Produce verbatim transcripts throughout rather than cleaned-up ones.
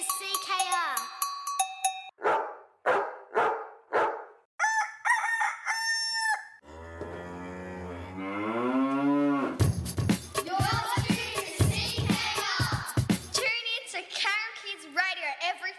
C K R. You're listening to C K R. Tune in to Karen Kids Radio every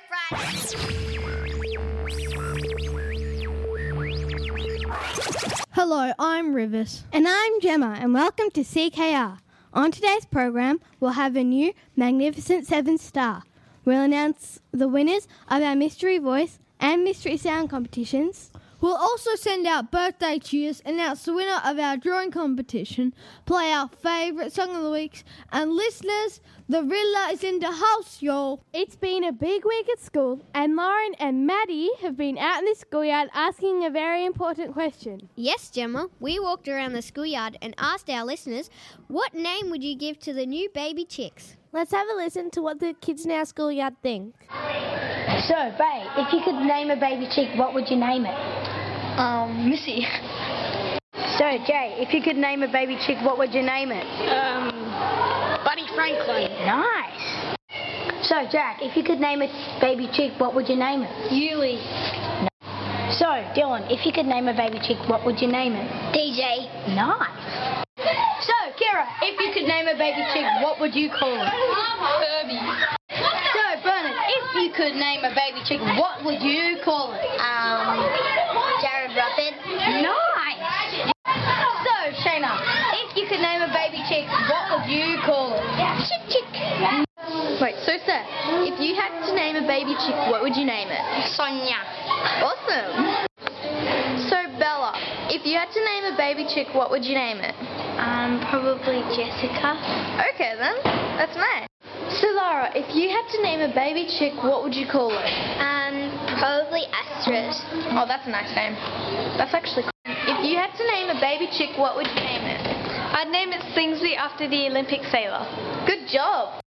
Friday. Hello, I'm Rivers. And I'm Gemma, and welcome to C K R. On today's program, we'll have a new Magnificent Seven Star. We'll announce the winners of our Mystery Voice and Mystery Sound competitions. We'll also send out birthday cheers, announce the winner of our drawing competition, play our favourite song of the week, and listeners, the Riddler is in the house, y'all. It's been a big week at school, and Lauren and Maddie have been out in the schoolyard asking a very important question. Yes, Gemma, we walked around the schoolyard and asked our listeners, what name would you give to the new baby chicks? Let's have a listen to what the kids in our schoolyard think. So, Bay, if you could name a baby chick, what would you name it? Um, Missy. So, Jay, if you could name a baby chick, what would you name it? Um, Buddy Franklin. Nice. So, Jack, if you could name a baby chick, what would you name it? Yuli. So, Dylan, if you could name a baby chick, what would you name it? D J. Nice. So, Kira, if you could name a baby chick, what would you call it? Herbie. So, Bernard, if you could name a baby chick, what would you call it? Um, Jared Ruffin. Nice. So, Shayna, if you could name a baby chick, what would you call it? Chick Chick. Wait, so Seth, if you had to name a baby chick, what would you name it? Sonia. Awesome. So Bella, if you had to name a baby chick, what would you name it? Um, probably Jessica. Okay then, that's nice. So Lara, if you had to name a baby chick, what would you call it? Um, probably Astrid. Oh, that's a nice name. That's actually cool. If you had to name a baby chick, what would you name it? I'd name it Slingsley after the Olympic sailor. Good job.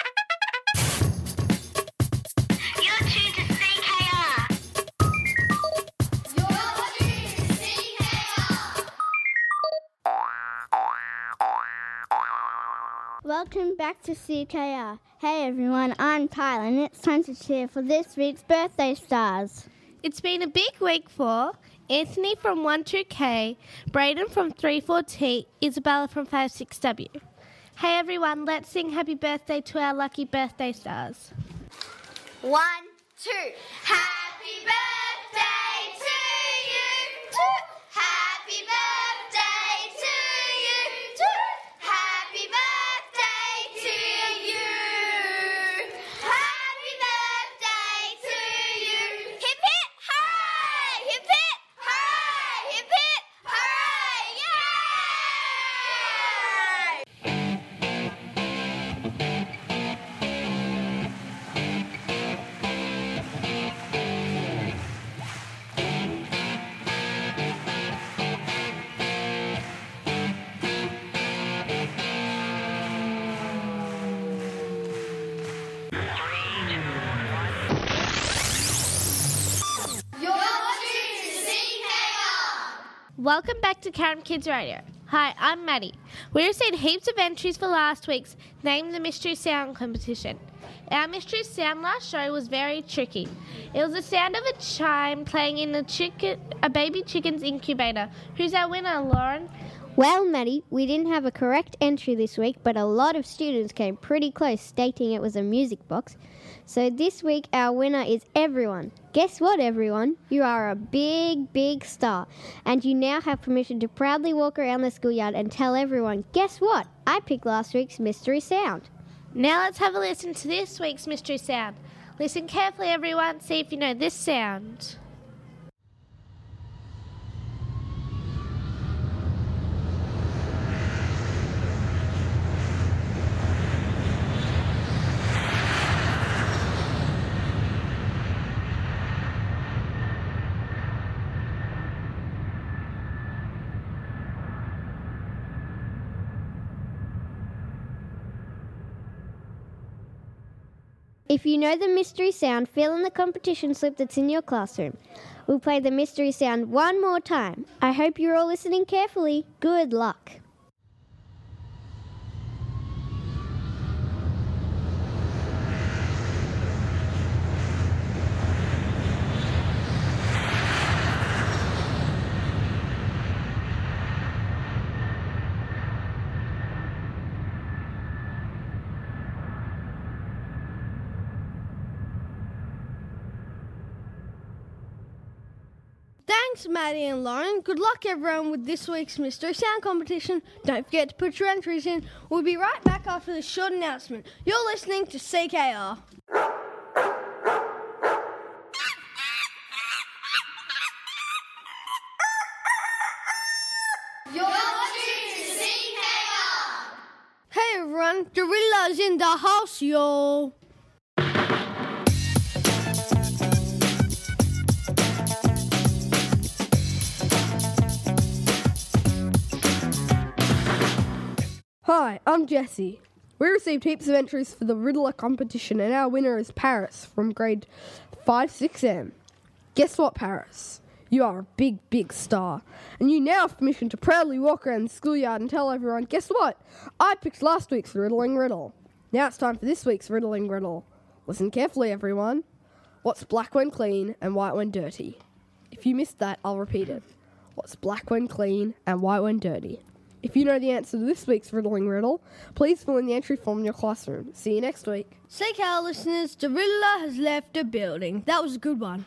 You're tuned to C K R. You're tuned to C K R. Welcome back to C K R. Hey everyone, I'm Tyler, and it's time to cheer for this week's birthday stars. It's been a big week for Anthony from one two K, Brayden from three four T, Isabella from five six W. Hey everyone, let's sing happy birthday to our lucky birthday stars. One, two. Happy birthday to you. Two. Happy birthday to you. Two. Happy birthday to you. Happy birthday to you. Hip hip hooray! Hip hip hooray! Hip hip hooray! Yay! You're tuned to C K R. Welcome back to Karen Kids Radio. Hi, I'm Maddie. We received heaps of entries for last week's Name the Mystery Sound competition. Our mystery sound last show was very tricky. It was the sound of a chime playing in a chicken, a baby chicken's incubator. Who's our winner, Lauren? Well, Maddie, we didn't have a correct entry this week, but a lot of students came pretty close stating it was a music box. So this week our winner is everyone. Guess what, everyone? You are a big, big star. And you now have permission to proudly walk around the schoolyard and tell everyone, guess what? I picked last week's mystery sound. Now let's have a listen to this week's mystery sound. Listen carefully, everyone. See if you know this sound. If you know the mystery sound, fill in the competition slip that's in your classroom. We'll play the mystery sound one more time. I hope you're all listening carefully. Good luck. Thanks, Maddie and Lauren. Good luck, everyone, with this week's Mystery Sound competition. Don't forget to put your entries in. We'll be right back after this short announcement. You're listening to C K R. You're listening to C K R. Hey, everyone. Gorilla's in the house, y'all. Hi, I'm Jesse. We received heaps of entries for the Riddler competition and our winner is Paris from grade five six M. Guess what, Paris? You are a big, big star. And you now have permission to proudly walk around the schoolyard and tell everyone, guess what? I picked last week's Riddling Riddle. Now it's time for this week's Riddling Riddle. Listen carefully, everyone. What's black when clean and white when dirty? If you missed that, I'll repeat it. What's black when clean and white when dirty? If you know the answer to this week's Riddling Riddle, please fill in the entry form in your classroom. See you next week. C K R listeners, the Riddler has left the building. That was a good one.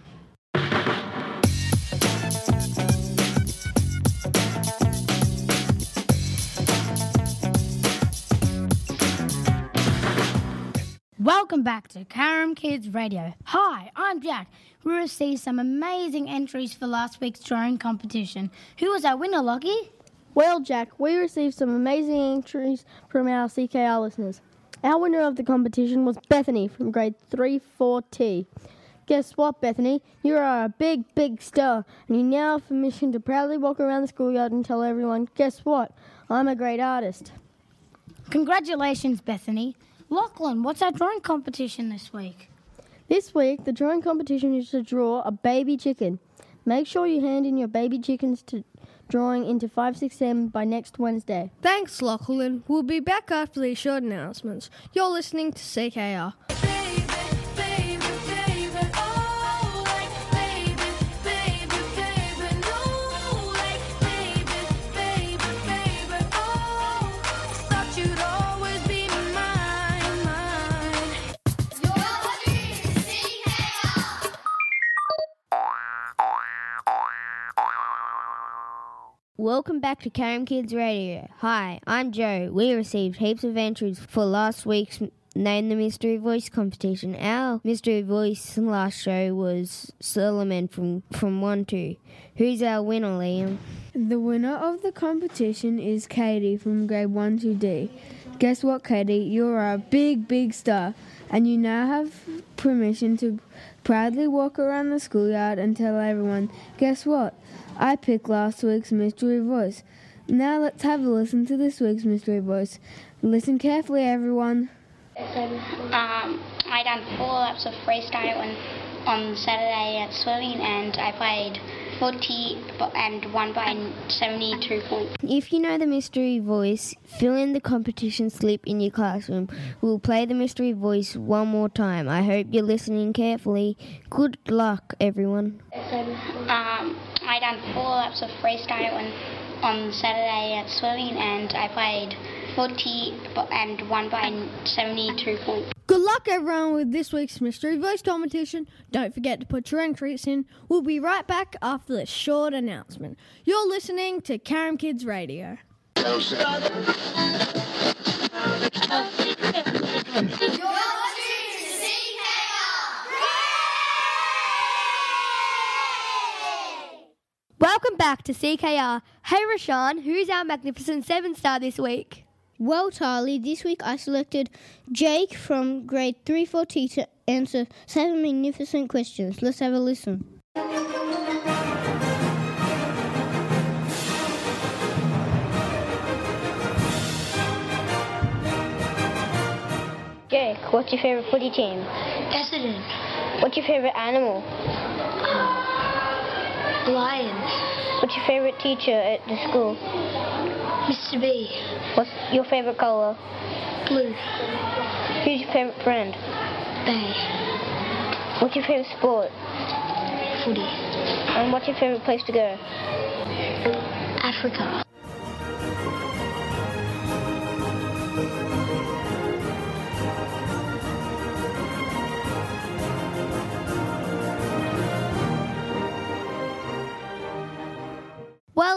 Welcome back to Karam Kids Radio. Hi, I'm Jack. We received some amazing entries for last week's drawing competition. Who was our winner, Lockie? Well, Jack, we received some amazing entries from our C K R listeners. Our winner of the competition was Bethany from grade three four T. Guess what, Bethany? You are a big, big star, and you now have permission to proudly walk around the schoolyard and tell everyone, guess what? I'm a great artist. Congratulations, Bethany. Lachlan, what's our drawing competition this week? This week, the drawing competition is to draw a baby chicken. Make sure you hand in your baby chickens to drawing into five six M by next Wednesday. Thanks, Lachlan. We'll be back after these short announcements. You're listening to C K R. Welcome back to Karam Kids Radio. Hi, I'm Joe. We received heaps of entries for last week's Name the Mystery Voice competition. Our mystery voice last show was Solomon from, from one two. Who's our winner, Liam? The winner of the competition is Katie from grade one two D. Guess what, Katie? You're a big, big star, and you now have permission to proudly walk around the schoolyard and tell everyone, guess what? I picked last week's mystery voice. Now let's have a listen to this week's mystery voice. Listen carefully, everyone. Um, I done four laps of freestyle on, on Saturday at swimming, and I played forty and won by seventy-two points. If you know the mystery voice, fill in the competition slip in your classroom. We'll play the mystery voice one more time. I hope you're listening carefully. Good luck, everyone. Um, I done four laps of freestyle on, on Saturday at swimming, and I played forty and won by seventy-two points. Good luck, everyone, with this week's Mystery Voice competition. Don't forget to put your entries in. We'll be right back after this short announcement. You're listening to Karam Kids Radio. You're listening to C K R. Welcome back to C K R. Hey, Rashan, who's our Magnificent Seven star this week? Well, Charlie, this week I selected Jake from grade three four T to answer seven magnificent questions. Let's have a listen. Jake, what's your favourite footy team? Essendon. What's your favourite animal? Lions. What's your favourite teacher at the school? Mister B. What's your favourite colour? Blue. Who's your favourite friend? Bay. What's your favourite sport? Footy. And what's your favourite place to go? Africa.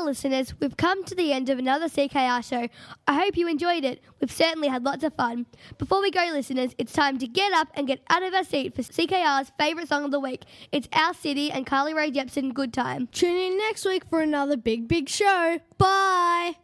Well, listeners, we've come to the end of another C K R show. I hope you enjoyed it. We've certainly had lots of fun. Before we go, listeners, it's time to get up and get out of our seat for C K R's favourite song of the week. It's Our City and Carly Rae Jepsen, Good Time. Tune in next week for another big, big show. Bye.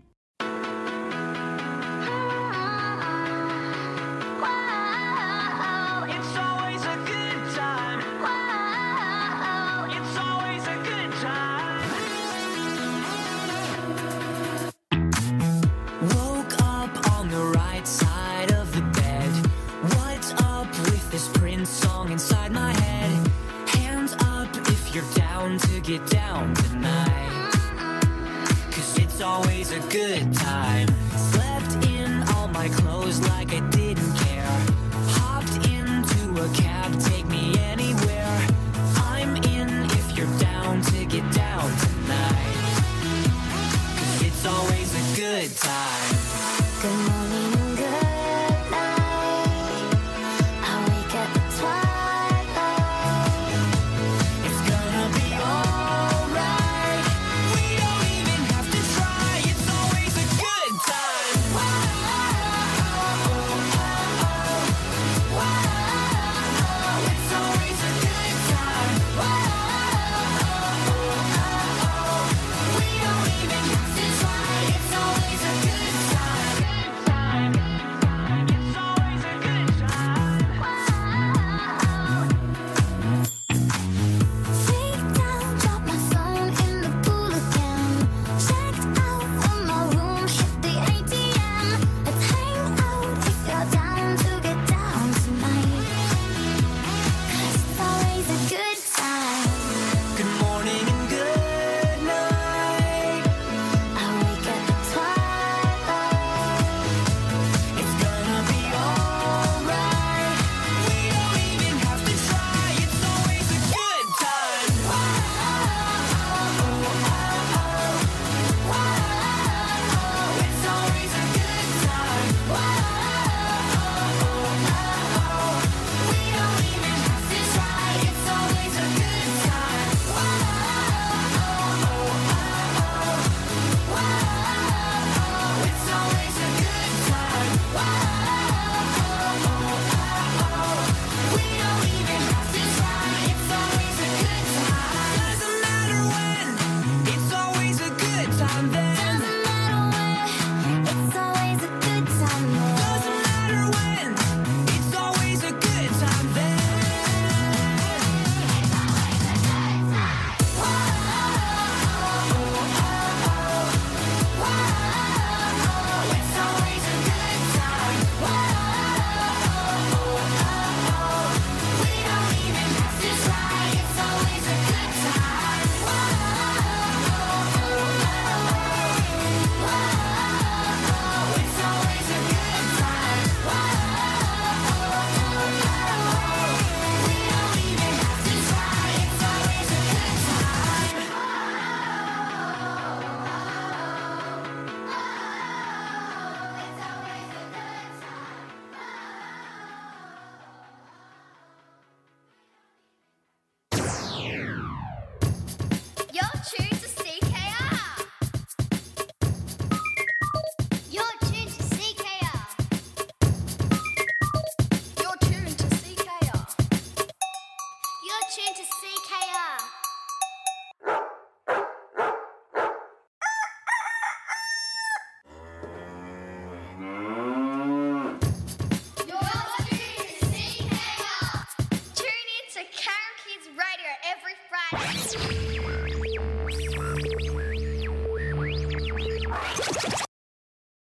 Song inside my head. Hands up if you're down to get down tonight. Cause it's always a good time. Slept in all my clothes like I didn't care. Hopped into a cab, take